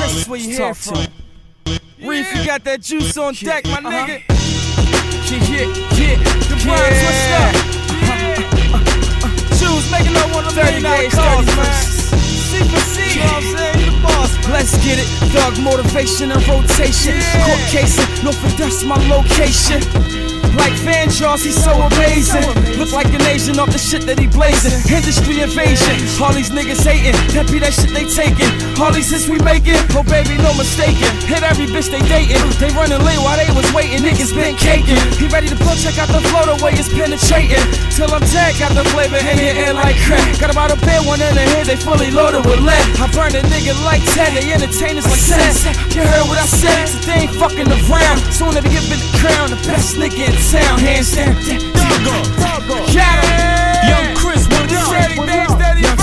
That's where you hear from. Reef, you got that juice on deck, my nigga. Yeah. The Bronx, what's up? Juice making up $1 million calls, man. C for C, you know what I'm saying? You the boss, man. Let's get it. Thug motivation and rotation. Court casing, no finesse, my location. Like Van Charles, he's so amazing. Look like an Asian off the shit that he blazing. Industry invasion, all these niggas hating. That be that shit they taking. All these hits we making, oh baby, no mistaken. Hit every bitch they dating. They running late while they was waiting. Niggas been caking. He ready to pull, check out the flow, the way it's penetrating. Till I'm dead, got the flavor in your ear like crack. Got about a bit, one in the head, they fully loaded with lead. I burn a nigga like 10, they entertainers like 10. You heard what I said, so they ain't fucking around. Soon they give it the crown, the best nigga in town, hands down. Young Chris, what up? Steady,